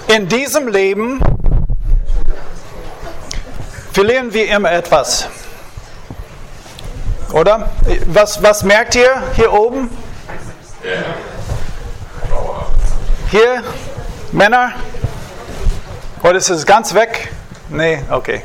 In diesem Leben verlieren wir immer etwas. Oder? Was merkt ihr hier oben? Hier, Männer? Oder ist es ganz weg? Nee, okay.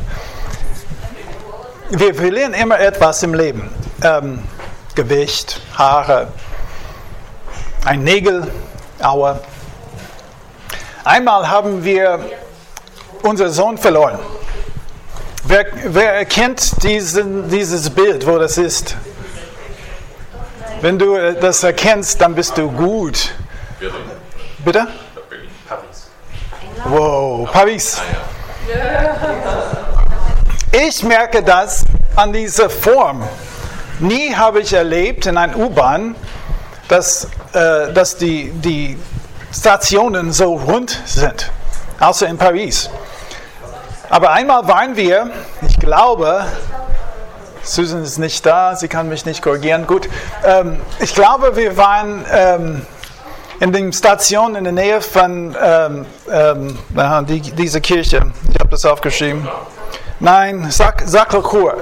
Wir verlieren immer etwas im Leben. Gewicht, Haare, ein Nägel, Aue. Einmal haben wir unseren Sohn verloren. Wer erkennt dieses Bild, wo das ist? Wenn du das erkennst, dann bist du gut. Bitte? Paris. Wow, Paris. Ich merke das an dieser Form. Nie habe ich erlebt in einer U-Bahn, dass die Stationen so rund sind, außer in Paris. Aber einmal waren wir, ich glaube, Susan ist nicht da, sie kann mich nicht korrigieren, gut. Ich glaube, wir waren in der Station in der Nähe von dieser Kirche. Ich habe das aufgeschrieben. Nein, Sacré-Cœur.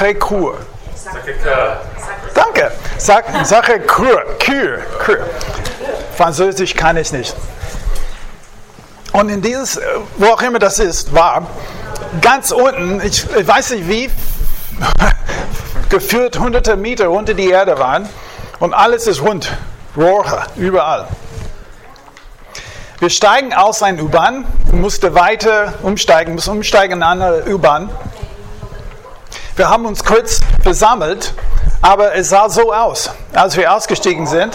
Danke. Sacré-Cœur. Französisch kann ich nicht. Und in dieses, wo auch immer das ist, war ganz unten, ich weiß nicht wie, geführt hunderte Meter unter die Erde waren und alles ist rund, Rohre, überall. Wir steigen aus einer U-Bahn, mussten weiter umsteigen in eine U-Bahn. Wir haben uns kurz versammelt, aber es sah so aus, als wir ausgestiegen sind.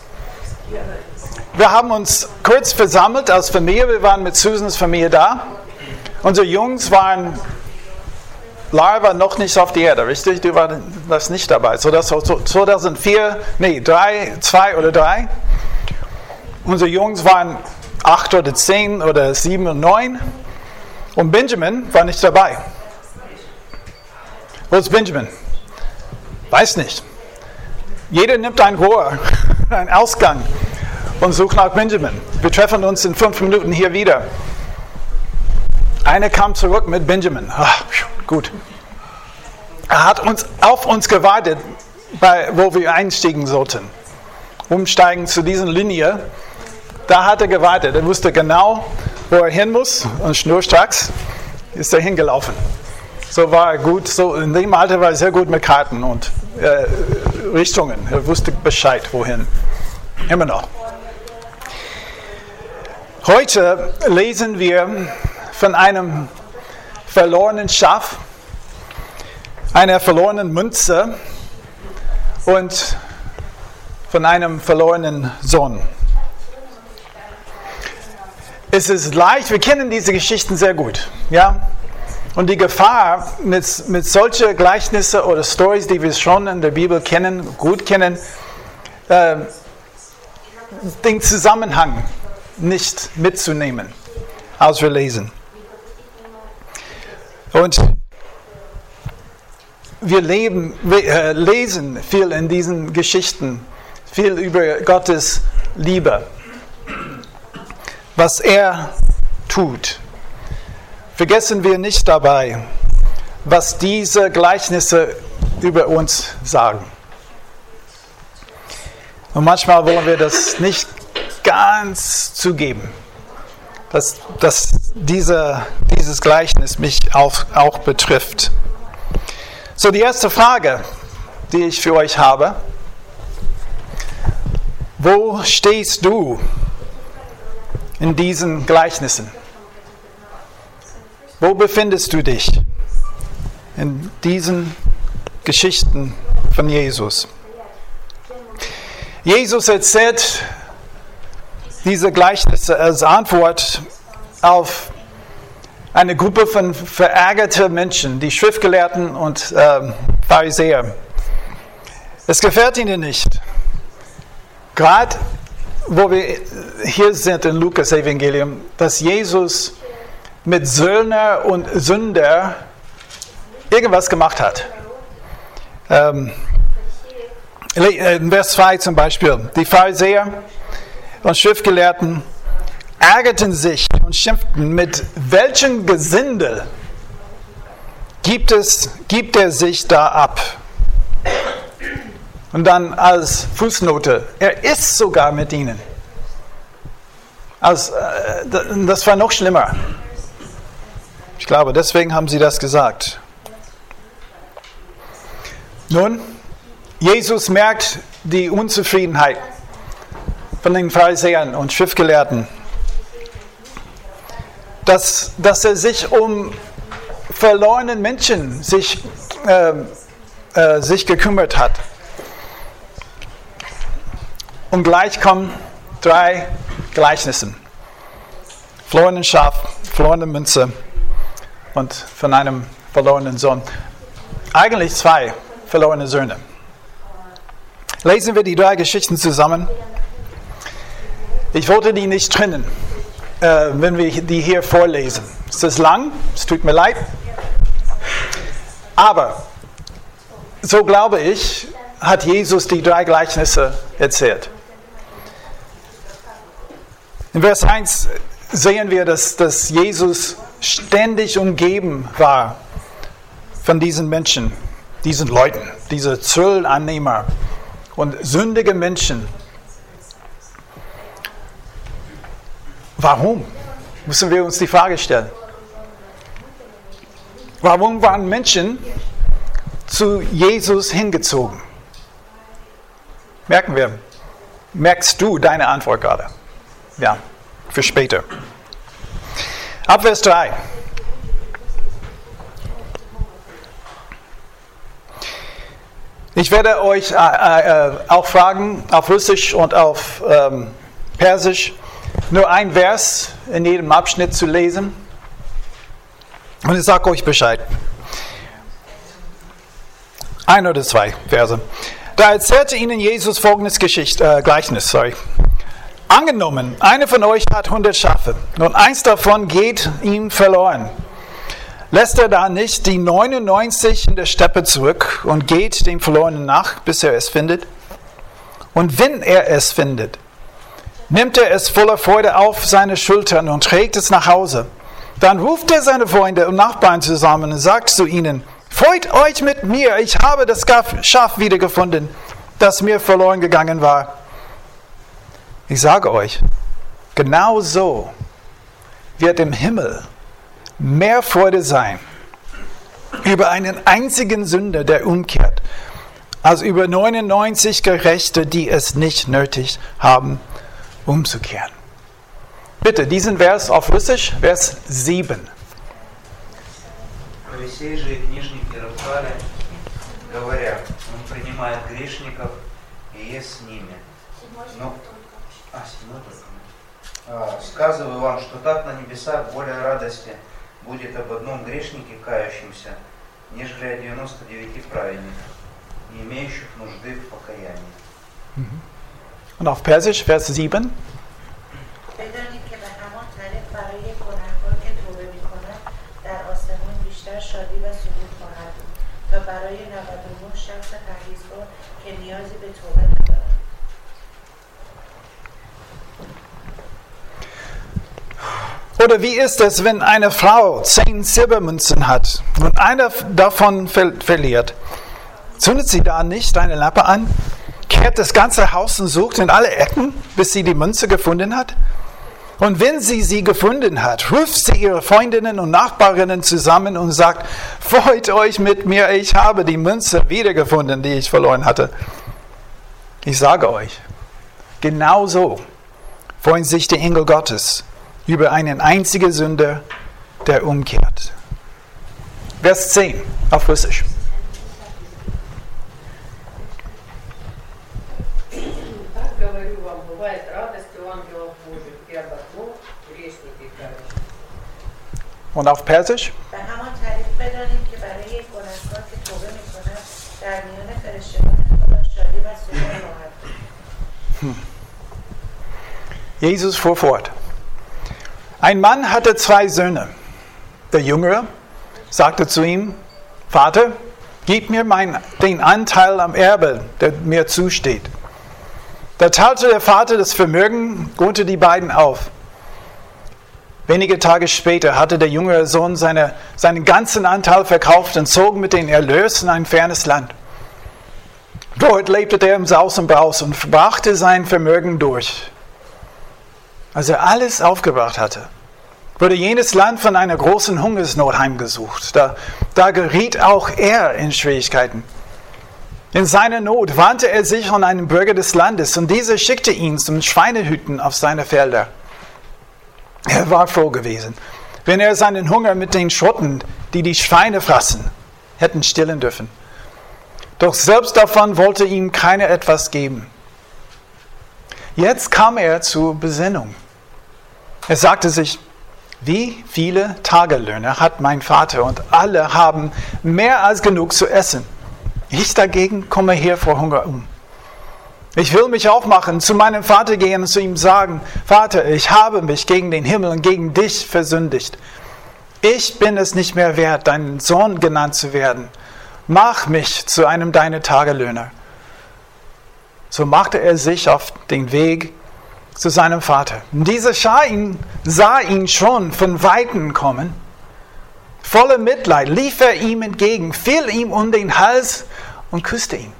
Wir haben uns kurz versammelt als Familie, wir waren mit Susans Familie da. Unsere Jungs waren, Lara war noch nicht auf die Erde, richtig? Du warst nicht dabei. So, das war 2004, 2 oder 3. Unsere Jungs waren 8 oder 10 oder 7 und 9. Und Benjamin war nicht dabei. Wo ist Benjamin? Weiß nicht. Jeder nimmt ein Rohr, einen Ausgang und sucht nach Benjamin. Wir treffen uns in 5 Minuten hier wieder. Einer kam zurück mit Benjamin. Gut. Er hat auf uns gewartet, wo wir einsteigen sollten. Umsteigen zu dieser Linie. Da hat er gewartet. Er wusste genau, wo er hin muss. Und schnurstracks ist er hingelaufen. So war er gut. So in dem Alter war er sehr gut mit Karten und Richtungen. Er wusste Bescheid, wohin. Immer noch. Heute lesen wir von einem verlorenen Schaf, einer verlorenen Münze und von einem verlorenen Sohn. Es ist leicht, wir kennen diese Geschichten sehr gut, ja? Und die Gefahr mit solchen Gleichnissen oder Stories, die wir schon in der Bibel gut kennen, den Zusammenhang nicht mitzunehmen, als wir lesen. Und wir lesen viel in diesen Geschichten, viel über Gottes Liebe, was er tut. Vergessen wir nicht dabei, was diese Gleichnisse über uns sagen. Und manchmal wollen wir das nicht ganz zugeben, dass dieses Gleichnis mich auch betrifft. So, die erste Frage, die ich für euch habe: Wo stehst du in diesen Gleichnissen? Wo befindest du dich in diesen Geschichten von Jesus? Jesus erzählt diese Gleichnisse als Antwort auf eine Gruppe von verärgerten Menschen, die Schriftgelehrten und Pharisäer. Es gefällt ihnen nicht. Gerade wo wir hier sind im Lukas-Evangelium, dass Jesus mit Söldner und Sünder irgendwas gemacht hat. In Vers 2 zum Beispiel, die Pharisäer und Schriftgelehrten ärgerten sich und schimpften, mit welchem Gesindel gibt er sich da ab? Und dann als Fußnote, er ist sogar mit ihnen. Das war noch schlimmer. Ich glaube, deswegen haben sie das gesagt. Nun, Jesus merkt die Unzufriedenheit von den Pharisäern und Schriftgelehrten, dass er sich um verlorene Menschen sich gekümmert hat. Und gleich kommen 3 Gleichnisse. Verlorenen Schaf, verlorene Münze und von einem verlorenen Sohn. Eigentlich 2 verlorene Söhne. Lesen wir die 3 Geschichten zusammen. Ich wollte die nicht trennen, wenn wir die hier vorlesen. Es ist lang, es tut mir leid. Aber, so glaube ich, hat Jesus die 3 Gleichnisse erzählt. In Vers 1 sehen wir, dass Jesus ständig umgeben war von diesen Menschen, diesen Leuten, diese Zollannehmer und sündige Menschen. Warum? Müssen wir uns die Frage stellen. Warum waren Menschen zu Jesus hingezogen? Merkst du deine Antwort gerade? Ja, für später. Ab Vers 3. Ich werde euch auch fragen, auf Russisch und auf Persisch, nur ein Vers in jedem Abschnitt zu lesen. Und ich sage euch Bescheid. 1 oder 2 Verse. Da erzählte ihnen Jesus folgendes Gleichnis. Angenommen, einer von euch hat 100 Schafe und eins davon geht ihm verloren. Lässt er da nicht die 99 in der Steppe zurück und geht dem Verlorenen nach, bis er es findet? Und wenn er es findet, nimmt er es voller Freude auf seine Schultern und trägt es nach Hause. Dann ruft er seine Freunde und Nachbarn zusammen und sagt zu ihnen: Freut euch mit mir, ich habe das Schaf wiedergefunden, das mir verloren gegangen war. Ich sage euch, genau so wird im Himmel mehr Freude sein über einen einzigen Sünder, der umkehrt, als über 99 Gerechte, die es nicht nötig haben, umzukehren. Bitte, diesen Vers auf Russisch, Vers 7. Фарисеи же и книжники роптали, говоря: Он принимает грешников и ест с ними. Сказываю вам, что так на небесах более радости будет об одном грешнике, кающемся, нежели о 99 праведниках, не имеющих нужды в покаянии. Und auf Persisch, Vers 7. بدانید که به همان طریق برای گناهکار که توبه می‌کند در آسمان بیشتر شادی و سرور خواهد بود تا برای 99 شخص پرهیزگار که نیازی به توبه ندارند. Oder wie ist es, wenn eine Frau 10 Silbermünzen hat und einer davon verliert? Zündet sie da nicht eine Lampe an, kehrt das ganze Haus und sucht in alle Ecken, bis sie die Münze gefunden hat? Und wenn sie gefunden hat, ruft sie ihre Freundinnen und Nachbarinnen zusammen und sagt: Freut euch mit mir, ich habe die Münze wiedergefunden, die ich verloren hatte. Ich sage euch, genauso freuen sich die Engel Gottes über einen einzigen Sünder, der umkehrt. Vers 10 auf Russisch. Und auf Persisch? به همان طریق بدانید که برای یک گناهکار که توبه می‌کند در میان فرشتگان خدا شادی و سرور خواهد بود. Jesus fuhr fort. Ein Mann hatte 2 Söhne. Der Jüngere sagte zu ihm: Vater, gib mir den Anteil am Erbe, der mir zusteht. Da teilte der Vater das Vermögen unter die beiden auf. Wenige Tage später hatte der jüngere Sohn seinen ganzen Anteil verkauft und zog mit den Erlös in ein fernes Land. Dort lebte er im Saus und Braus und brachte sein Vermögen durch. Als er alles aufgebracht hatte, wurde jenes Land von einer großen Hungersnot heimgesucht. Da geriet auch er in Schwierigkeiten. In seiner Not wandte er sich an einen Bürger des Landes und dieser schickte ihn zum Schweinehüten auf seine Felder. Er war froh gewesen, wenn er seinen Hunger mit den Schotten, die die Schweine fraßen, hätten stillen dürfen. Doch selbst davon wollte ihm keiner etwas geben. Jetzt kam er zur Besinnung. Er sagte sich, wie viele Tagelöhner hat mein Vater und alle haben mehr als genug zu essen. Ich dagegen komme hier vor Hunger um. Ich will mich aufmachen, zu meinem Vater gehen und zu ihm sagen, Vater, ich habe mich gegen den Himmel und gegen dich versündigt. Ich bin es nicht mehr wert, dein Sohn genannt zu werden. Mach mich zu einem deiner Tagelöhner. So machte er sich auf den Weg zu seinem Vater. Und dieser sah ihn schon von Weitem kommen. Voller Mitleid lief er ihm entgegen, fiel ihm um den Hals und küsste ihn.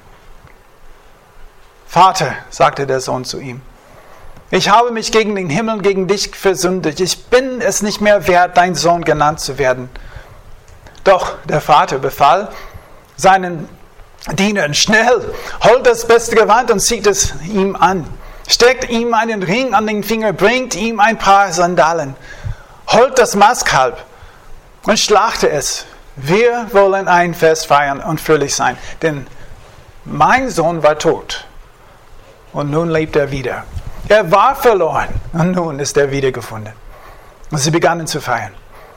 Vater, sagte der Sohn zu ihm, ich habe mich gegen den Himmel und gegen dich versündigt. Ich bin es nicht mehr wert, dein Sohn genannt zu werden. Doch der Vater befahl seinen Dienern, schnell, holt das beste Gewand und zieht es ihm an. Steckt ihm einen Ring an den Finger, bringt ihm ein paar Sandalen. Holt das Mastkalb und schlachte es. Wir wollen ein Fest feiern und fröhlich sein, denn mein Sohn war tot. Und nun lebt er wieder. Er war verloren und nun ist er wiedergefunden. Und sie begannen zu feiern.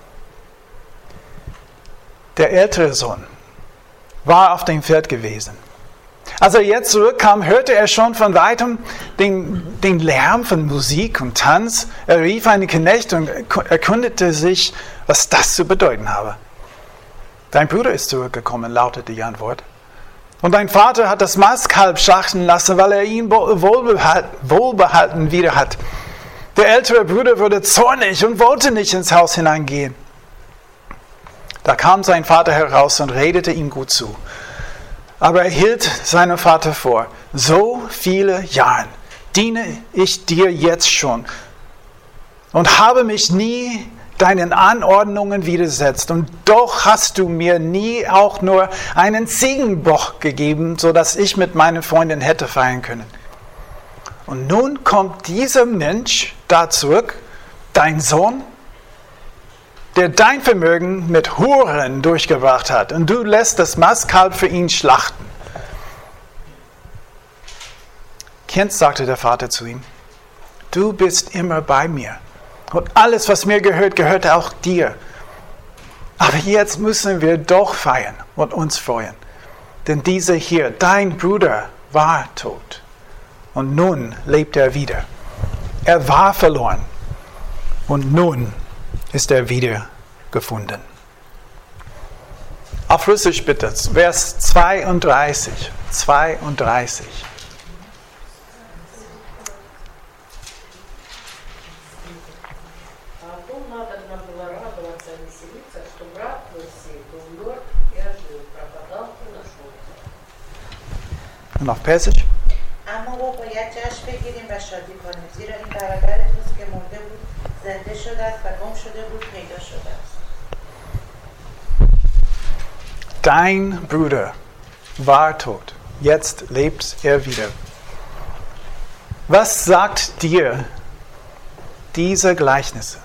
Der ältere Sohn war auf dem Feld gewesen. Als er jetzt zurückkam, hörte er schon von weitem den Lärm von Musik und Tanz. Er rief einen Knecht und erkundigte sich, was das zu bedeuten habe. Dein Bruder ist zurückgekommen, lautete die Antwort. Und dein Vater hat das Mastkalb schlachten lassen, weil er ihn wohlbehalten wieder hat. Der ältere Bruder wurde zornig und wollte nicht ins Haus hineingehen. Da kam sein Vater heraus und redete ihm gut zu. Aber er hielt seinem Vater vor, so viele Jahre diene ich dir jetzt schon und habe mich nie deinen Anordnungen widersetzt. Und doch hast du mir nie auch nur einen Ziegenbock gegeben, sodass ich mit meinen Freunden hätte feiern können. Und nun kommt dieser Mensch da zurück, dein Sohn, der dein Vermögen mit Huren durchgebracht hat. Und du lässt das Mastkalb für ihn schlachten. Kind, sagte der Vater zu ihm, du bist immer bei mir. Und alles, was mir gehört, gehört auch dir. Aber jetzt müssen wir doch feiern und uns freuen. Denn dieser hier, dein Bruder, war tot. Und nun lebt er wieder. Er war verloren. Und nun ist er wieder gefunden. Auf Russisch bitte, Vers 32. 32. Und auf Persisch? اما ما باید جشن بگیریم و شادی کنیم زیرا این برادر توست که مرده بود زنده شده است و گم شده بود پیدا شده است. Dein Bruder war tot, jetzt lebt er wieder. Was sagt dir diese Gleichnisse?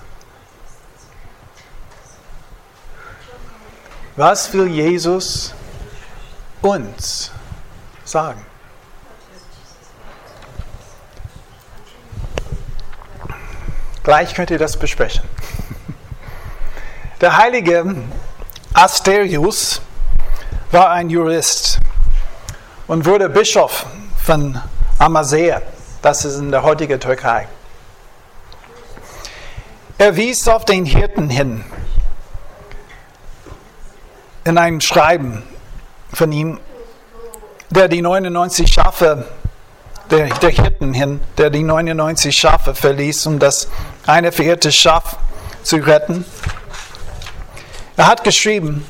Was will Jesus uns sagen? Gleich könnt ihr das besprechen. Der heilige Asterius war ein Jurist und wurde Bischof von Amasya, das ist in der heutigen Türkei. Er wies auf den Hirten hin in einem Schreiben von ihm, der die 99 Schafe, der Hirten hin, der die 99 Schafe verließ, um das eine verirrte Schaf zu retten. Er hat geschrieben,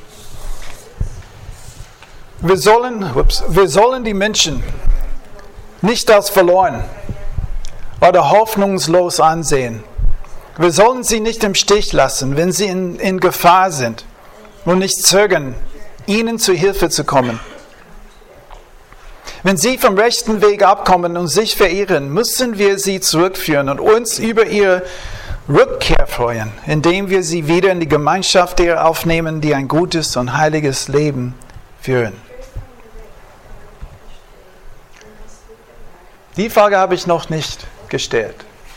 wir sollen die Menschen nicht als verloren oder hoffnungslos ansehen. Wir sollen sie nicht im Stich lassen, wenn sie in Gefahr sind und nicht zögern, ihnen zu Hilfe zu kommen. Wenn sie vom rechten Weg abkommen und sich verirren, müssen wir sie zurückführen und uns über ihre Rückkehr freuen, indem wir sie wieder in die Gemeinschaft derer aufnehmen, die ein gutes und heiliges Leben führen. Die Frage habe ich noch nicht gestellt.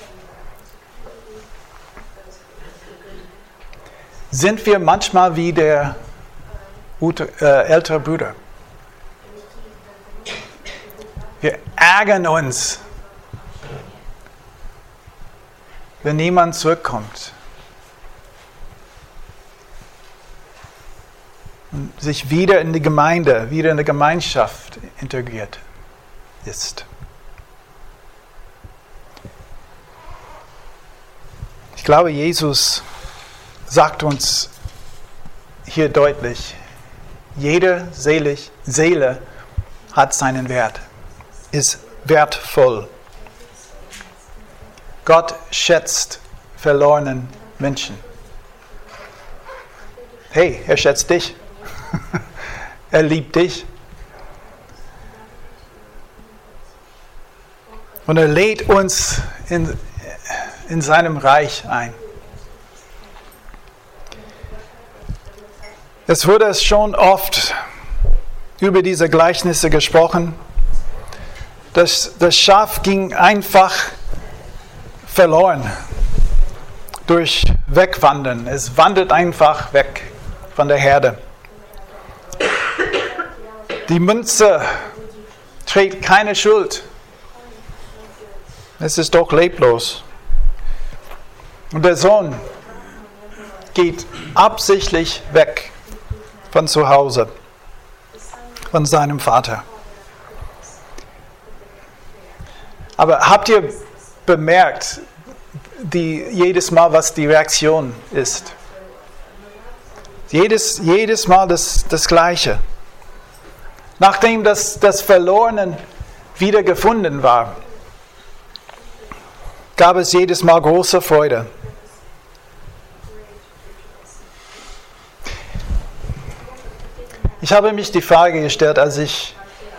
Sind wir manchmal wie der ältere Bruder? Wir ärgern uns, wenn niemand zurückkommt und sich wieder in die Gemeinde, wieder in die Gemeinschaft integriert ist. Ich glaube, Jesus sagt uns hier deutlich, jede Seele hat seinen Wert, ist wertvoll. Gott schätzt verlorenen Menschen. Hey, er schätzt dich. Er liebt dich. Und er lädt uns in seinem Reich ein. Es wurde schon oft über diese Gleichnisse gesprochen. Das Schaf ging einfach verloren durch Wegwandern. Es wandert einfach weg von der Herde. Die Münze trägt keine Schuld. Es ist doch leblos. Und der Sohn geht absichtlich weg von zu Hause, von seinem Vater. Aber habt ihr bemerkt, jedes Mal, was die Reaktion ist? Jedes Mal das Gleiche. Nachdem das Verlorene wieder gefunden war, gab es jedes Mal große Freude. Ich habe mich die Frage gestellt, als ich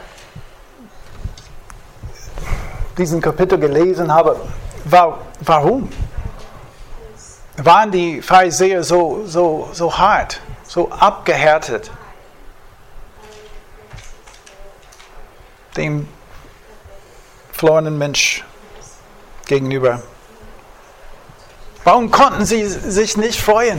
diesen Kapitel gelesen habe, warum waren die Pharisäer so hart, so abgehärtet dem verlorenen Mensch gegenüber? Warum konnten sie sich nicht freuen,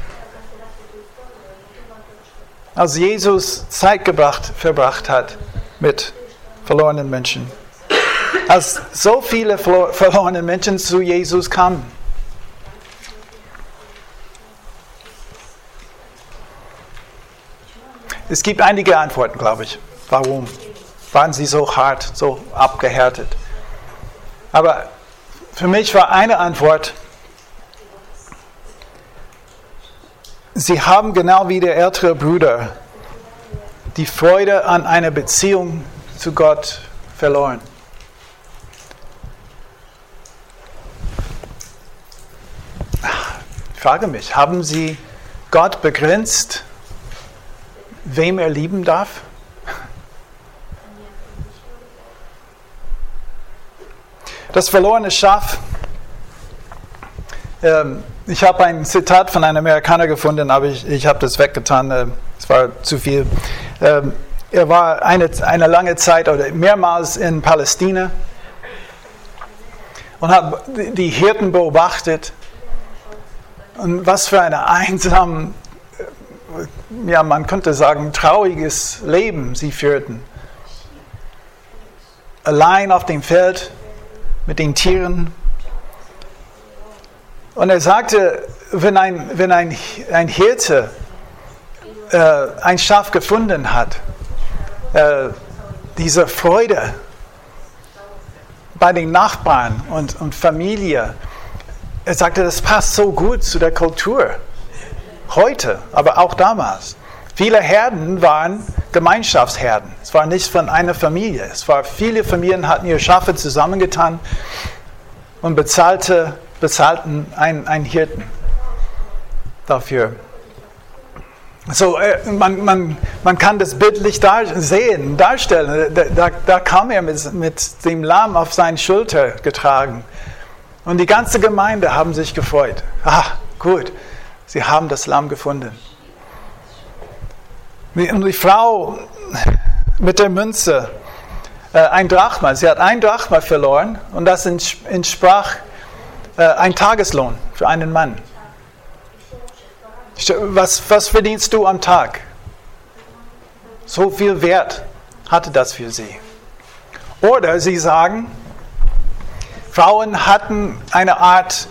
als Jesus Zeit verbracht hat mit verlorenen Menschen? Als so viele verlorene Menschen zu Jesus kamen. Es gibt einige Antworten, glaube ich. Warum waren sie so hart, so abgehärtet? Aber für mich war eine Antwort, sie haben genau wie der ältere Bruder die Freude an einer Beziehung zu Gott verloren. Ich frage mich, haben sie Gott begrenzt, wem er lieben darf? Das verlorene Schaf. Ich habe ein Zitat von einem Amerikaner gefunden, aber ich habe das weggetan. Es war zu viel. Er war eine lange Zeit oder mehrmals in Palästina und hat die Hirten beobachtet. Und was für ein einsam, ja, man könnte sagen, trauriges Leben sie führten. Allein auf dem Feld mit den Tieren. Und er sagte, wenn ein Hirte ein Schaf gefunden hat, diese Freude bei den Nachbarn und Familie, er sagte, das passt so gut zu der Kultur. Heute, aber auch damals. Viele Herden waren Gemeinschaftsherden. Es war nicht von einer Familie. Viele Familien hatten ihre Schafe zusammengetan und bezahlten einen Hirten dafür. So, man kann das bildlich darstellen. Da kam er mit dem Lamm auf seine Schulter getragen. Und die ganze Gemeinde haben sich gefreut. Gut, sie haben das Lamm gefunden. Und die Frau mit der Münze, ein Drachma, sie hat ein Drachma verloren und das entsprach ein Tageslohn für einen Mann. Was verdienst du am Tag? So viel Wert hatte das für sie. Oder sie sagen, Frauen hatten eine Art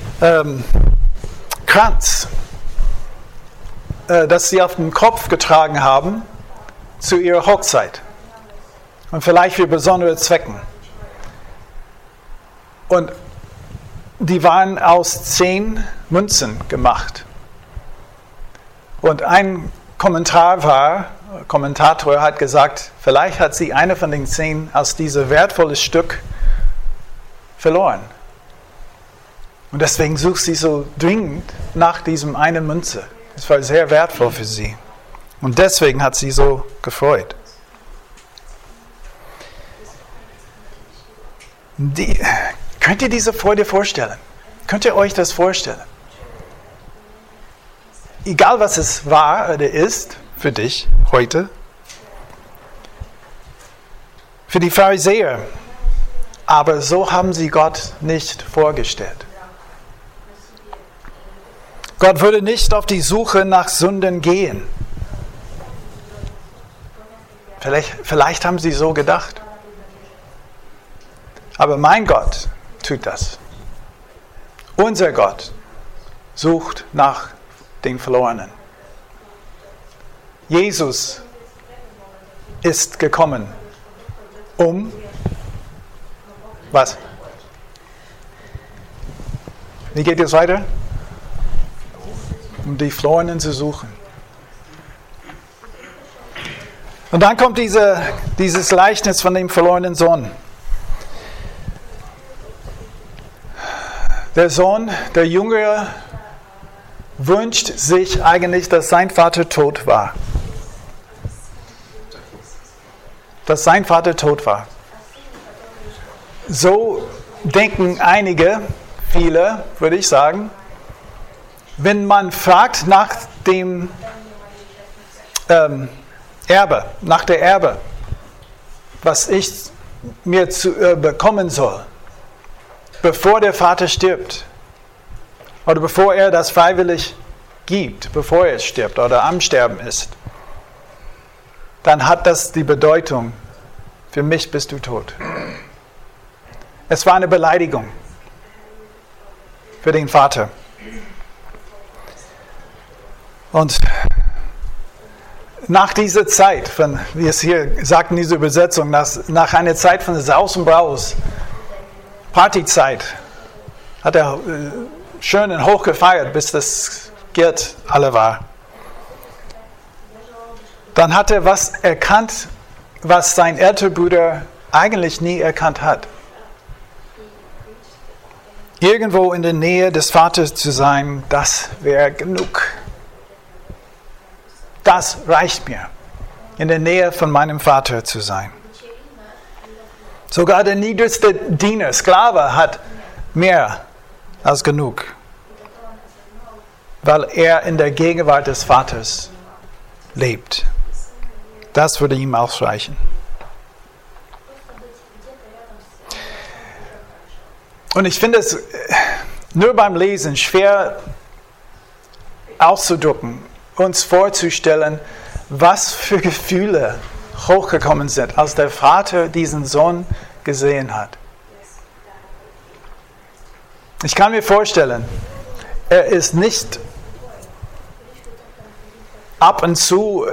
Kranz, das sie auf dem Kopf getragen haben zu ihrer Hochzeit. Und vielleicht für besondere Zwecken. Und die waren aus 10 Münzen gemacht. Und ein Kommentator hat gesagt, vielleicht hat sie eine von den 10 aus diesem wertvollen Stück verloren. Und deswegen sucht sie so dringend nach diesem einen Münze. Es war sehr wertvoll für sie. Und deswegen hat sie so gefreut. Könnt ihr diese Freude vorstellen? Könnt ihr euch das vorstellen? Egal was es war oder ist für dich heute. Für die Pharisäer. Aber so haben sie Gott nicht vorgestellt. Gott würde nicht auf die Suche nach Sünden gehen. Vielleicht haben sie so gedacht. Aber mein Gott tut das. Unser Gott sucht nach den Verlorenen. Jesus ist gekommen, um was? Wie geht es weiter? Um die Verlorenen zu suchen. Und dann kommt dieses Gleichnis von dem verlorenen Sohn. Der Sohn, der Jüngere, wünscht sich eigentlich, dass sein Vater tot war. Dass sein Vater tot war. So denken viele, würde ich sagen, wenn man fragt nach dem Erbe, nach der Erbe, was ich mir bekommen soll, bevor der Vater stirbt, oder bevor er das freiwillig gibt, bevor er stirbt oder am Sterben ist, dann hat das die Bedeutung, für mich bist du tot. Es war eine Beleidigung für den Vater. Und nach dieser Zeit, wie es hier sagt in dieser Übersetzung, nach einer Zeit von Saus und Braus, Partyzeit, hat er schön und hoch gefeiert, bis das Geld alle war. Dann hat er was erkannt, was sein älterer Bruder eigentlich nie erkannt hat. Irgendwo in der Nähe des Vaters zu sein, das wäre genug. Das reicht mir, in der Nähe von meinem Vater zu sein. Sogar der niedrigste Diener, Sklave, hat mehr als genug, weil er in der Gegenwart des Vaters lebt. Das würde ihm ausreichen. Und ich finde es nur beim Lesen schwer auszudrücken, uns vorzustellen, was für Gefühle hochgekommen sind, als der Vater diesen Sohn gesehen hat. Ich kann mir vorstellen, er ist nicht ab und zu,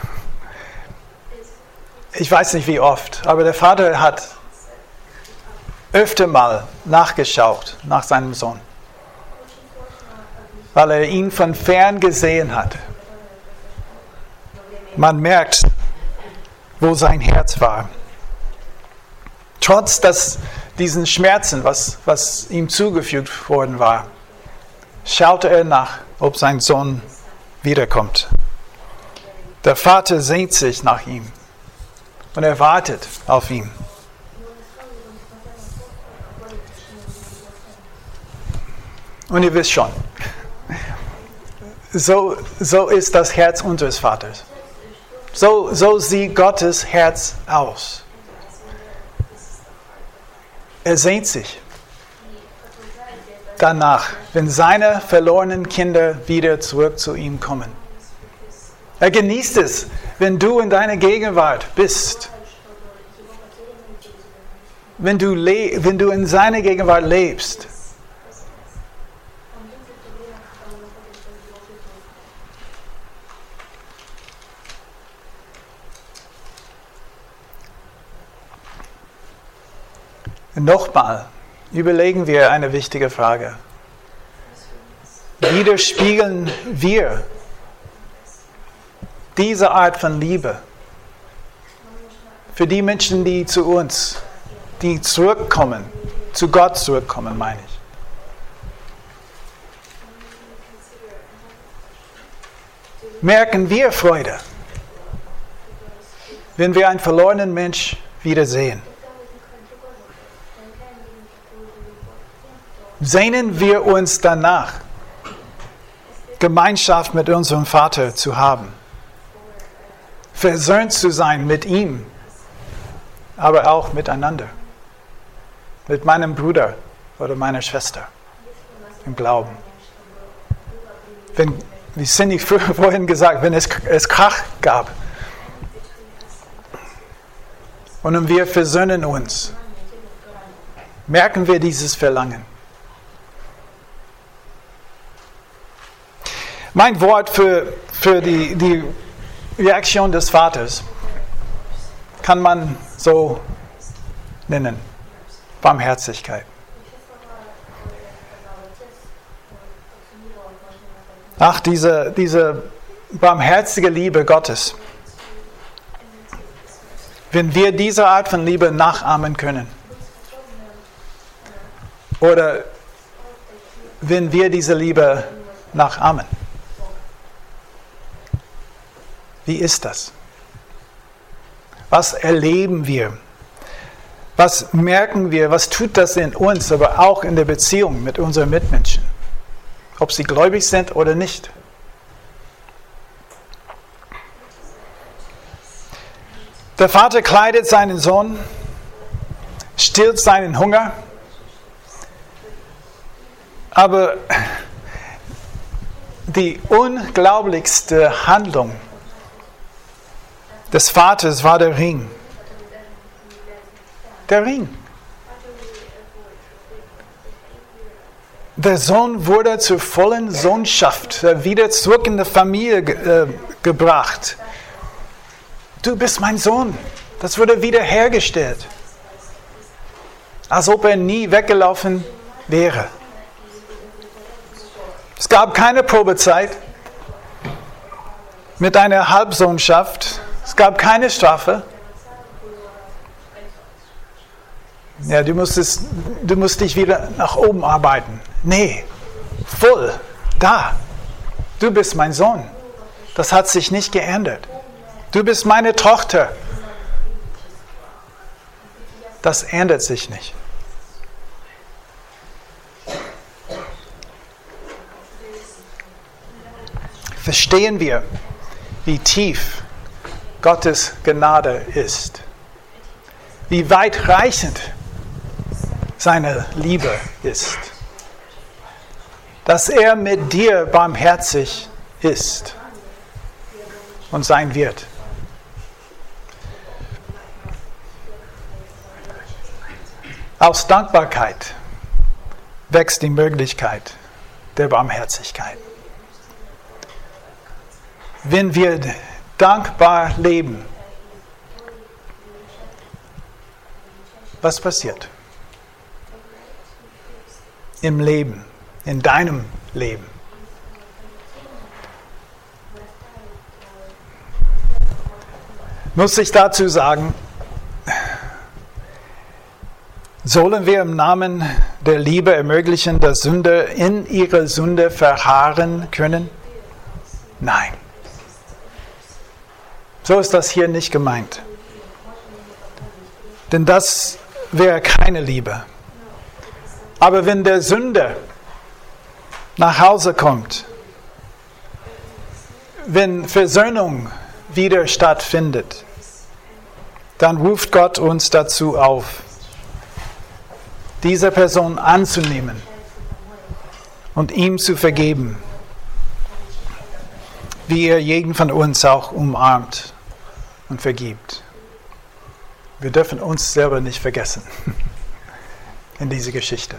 ich weiß nicht wie oft, aber der Vater hat öfter mal nachgeschaut nach seinem Sohn. weil er ihn von fern gesehen hat. Man merkt, wo sein Herz war. Trotz diesen Schmerzen, was ihm zugefügt worden war, schaute er nach, ob sein Sohn wiederkommt. Der Vater sehnt sich nach ihm und er wartet auf ihn. Und ihr wisst schon, so ist das Herz unseres Vaters. So sieht Gottes Herz aus. Er sehnt sich danach, wenn seine verlorenen Kinder wieder zurück zu ihm kommen. Er genießt es, wenn du in deiner Gegenwart bist. Wenn du in seiner Gegenwart lebst. Nochmal überlegen wir eine wichtige Frage. Widerspiegeln wir diese Art von Liebe für die Menschen, die zu uns, die zurückkommen, zu Gott zurückkommen, meine ich. Merken wir Freude, wenn wir einen verlorenen Mensch wiedersehen? Sehnen wir uns danach, Gemeinschaft mit unserem Vater zu haben, versöhnt zu sein mit ihm, aber auch miteinander, mit meinem Bruder oder meiner Schwester im Glauben. Wie Cindy vorhin gesagt, wenn es Krach gab und wir versöhnen uns, merken wir dieses Verlangen. Mein Wort für die Reaktion des Vaters kann man so nennen: Barmherzigkeit. Ach, diese barmherzige Liebe Gottes. Wenn wir diese Art von Liebe nachahmen können, oder wenn wir diese Liebe nachahmen, wie ist das? Was erleben wir? Was merken wir? Was tut das in uns, aber auch in der Beziehung mit unseren Mitmenschen? Ob sie gläubig sind oder nicht. Der Vater kleidet seinen Sohn, stillt seinen Hunger, aber die unglaublichste Handlung des Vaters war der Ring. Der Ring. Der Sohn wurde zur vollen Sohnschaft wieder zurück in die Familie gebracht. Du bist mein Sohn. Das wurde wiederhergestellt. Als ob er nie weggelaufen wäre. Es gab keine Probezeit mit einer Halbsohnschaft. Es gab keine Strafe. Ja, du musst dich wieder nach oben arbeiten. Nee, voll, da. Du bist mein Sohn. Das hat sich nicht geändert. Du bist meine Tochter. Das ändert sich nicht. Verstehen wir, wie tief Gottes Gnade ist. Wie weitreichend seine Liebe ist. Dass er mit dir barmherzig ist und sein wird. Aus Dankbarkeit wächst die Möglichkeit der Barmherzigkeit. Wenn wir dankbar leben, was passiert? Im Leben, in deinem Leben. muss ich dazu sagen, sollen wir im Namen der Liebe ermöglichen, dass Sünder in ihrer Sünde verharren können? Nein. So ist das hier nicht gemeint. Denn das wäre keine Liebe. Aber wenn der Sünder nach Hause kommt, wenn Versöhnung wieder stattfindet, dann ruft Gott uns dazu auf, diese Person anzunehmen und ihm zu vergeben, wie er jeden von uns auch umarmt und vergibt. Wir dürfen uns selber nicht vergessen in dieser Geschichte.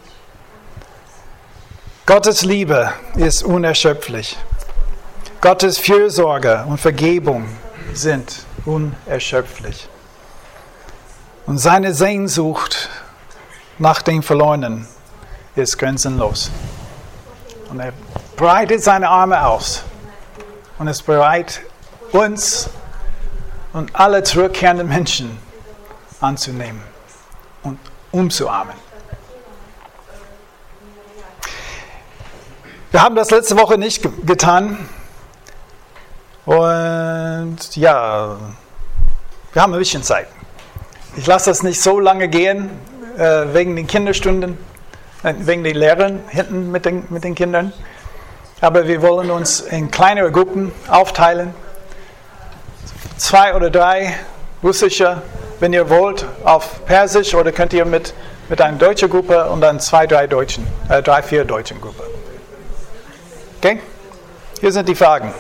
Gottes Liebe ist unerschöpflich. Gottes Fürsorge und Vergebung sind unerschöpflich. Und seine Sehnsucht nach den Verlorenen ist grenzenlos. Und er breitet seine Arme aus und ist bereit, uns und alle zurückkehrenden Menschen anzunehmen und umzuarmen. Wir haben das letzte Woche nicht getan. Und ja, wir haben ein bisschen Zeit. Ich lasse das nicht so lange gehen, wegen den Kinderstunden, wegen den Lehrern hinten mit den Kindern. Aber wir wollen uns in kleinere Gruppen aufteilen. 2 oder 3 russische, wenn ihr wollt, auf Persisch, oder könnt ihr mit einer deutschen Gruppe und dann 2, 3, 4 deutschen Gruppen. Okay? Hier sind die Fragen.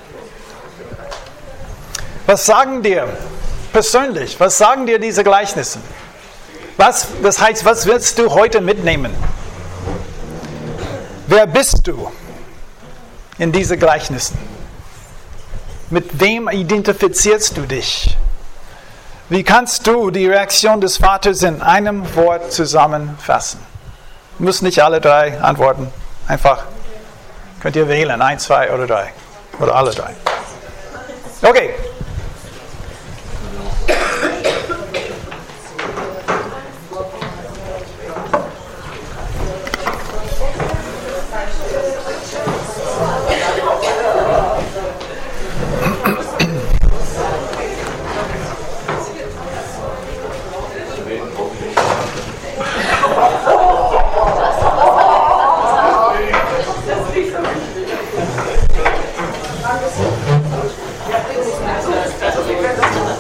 Was sagen dir persönlich, was sagen dir diese Gleichnisse? Das heißt, was willst du heute mitnehmen? Wer bist du in diesen Gleichnissen? Mit wem identifizierst du dich? Wie kannst du die Reaktion des Vaters in einem Wort zusammenfassen? Du musst nicht alle 3 antworten. Einfach könnt ihr wählen, 1, 2 oder 3. Oder alle 3. Okay.